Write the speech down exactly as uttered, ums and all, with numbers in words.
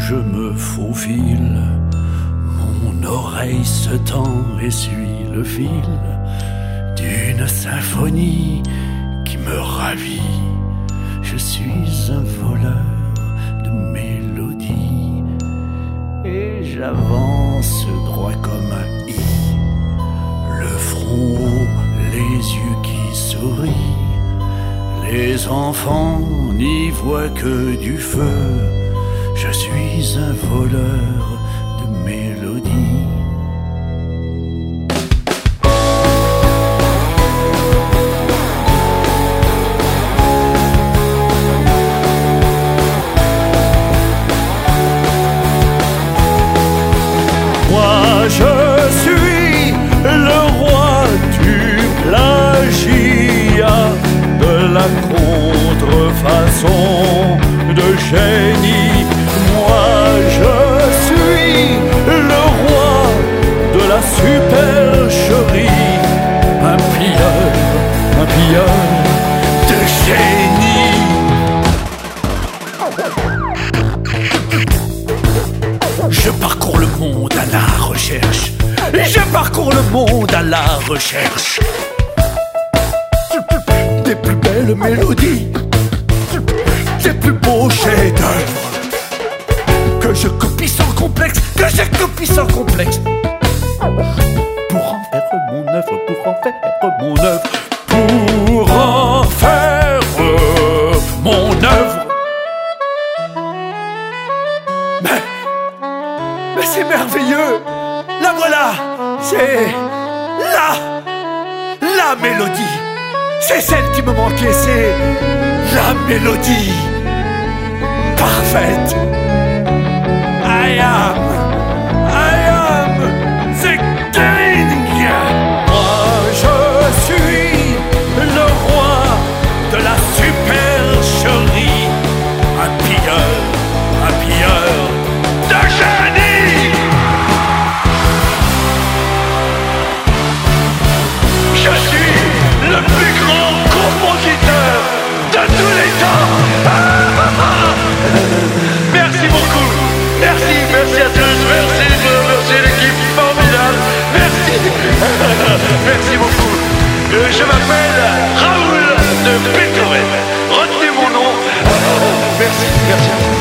je me faufile, mon oreille se tend et suit le fil d'une symphonie qui me ravit. Je suis un voleur de mélodies et j'avance droit comme un i, le front haut, les yeux qui sourient. Les enfants n'y voient que du feu. Je suis un voleur de mélodies. Moi je suis le roi du plagiat, de la contrefaçon de génie. Moi je suis le roi de la supercherie, un pilleur, un pilleur de génie. Je parcours le monde à la recherche, je parcours le monde à la recherche des plus belles mélodies, des plus beaux chefs-d'œuvre que je copie sans complexe, que je copie sans complexe, pour en faire mon œuvre, pour en faire mon œuvre, pour en faire mon œuvre. Mais, mais c'est merveilleux. La voilà, c'est la, la mélodie. C'est celle qui me manquait, c'est la mélodie parfaite. I am, I am the king. Moi je suis le roi de la supercherie, un pilleur, un pilleur de génie. Je suis le plus grand compositeur de tous les temps. Merci beaucoup. Merci, merci à tous. Merci, merci l'équipe formidable. Merci. Merci beaucoup. Euh, je m'appelle Raoul de Beethoven. Retenez mon nom. Merci, merci.